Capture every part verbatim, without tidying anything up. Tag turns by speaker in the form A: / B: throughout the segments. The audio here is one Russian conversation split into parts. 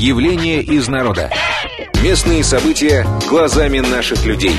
A: Явление из народа. Местные события глазами наших людей.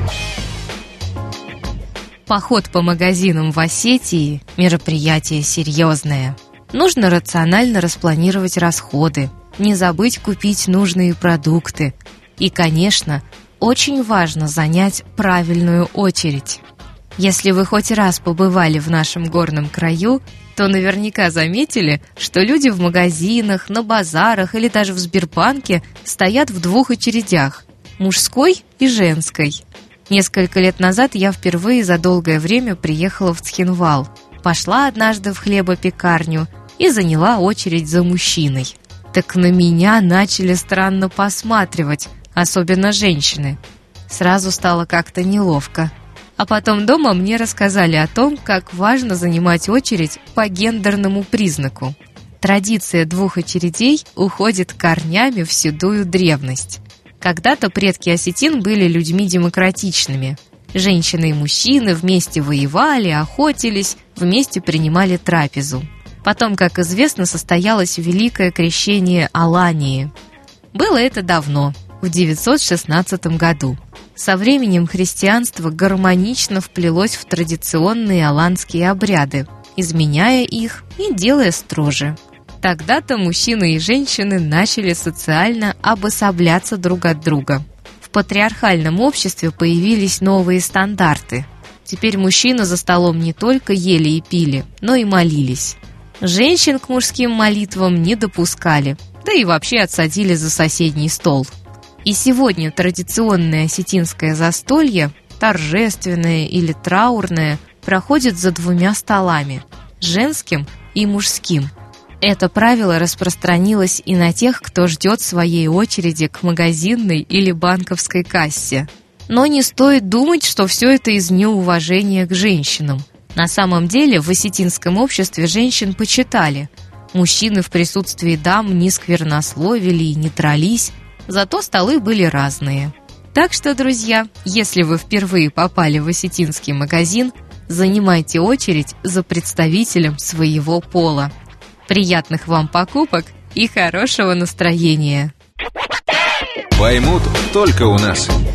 B: Поход по магазинам в Осетии – мероприятие серьезное. Нужно рационально распланировать расходы, не забыть купить нужные продукты. И, конечно, очень важно занять правильную очередь. Если вы хоть раз побывали в нашем горном краю, то наверняка заметили, что люди в магазинах, на базарах или даже в Сбербанке стоят в двух очередях – мужской и женской. Несколько лет назад я впервые за долгое время приехала в Цхинвал. Пошла однажды в хлебопекарню и заняла очередь за мужчиной. Так на меня начали странно посматривать, особенно женщины. Сразу стало как-то неловко. А потом дома мне рассказали о том, как важно занимать очередь по гендерному признаку. Традиция двух очередей уходит корнями в седую древность. Когда-то предки осетин были людьми демократичными. Женщины и мужчины вместе воевали, охотились, вместе принимали трапезу. Потом, как известно, состоялось Великое крещение Алании. Было это давно, в девятьсот шестнадцатом году. Со временем христианство гармонично вплелось в традиционные аланские обряды, изменяя их и делая строже. Тогда-то мужчины и женщины начали социально обособляться друг от друга. В патриархальном обществе появились новые стандарты. Теперь мужчины за столом не только ели и пили, но и молились. Женщин к мужским молитвам не допускали, да и вообще отсадили за соседний стол. И сегодня традиционное осетинское застолье, торжественное или траурное, проходит за двумя столами – женским и мужским. Это правило распространилось и на тех, кто ждет своей очереди к магазинной или банковской кассе. Но не стоит думать, что все это из неуважения к женщинам. На самом деле в осетинском обществе женщин почитали. Мужчины в присутствии дам не сквернословили и не дрались, зато столы были разные. Так что, друзья, если вы впервые попали в осетинский магазин, занимайте очередь за представителем своего пола. Приятных вам покупок и хорошего настроения!
A: Поймут только у нас.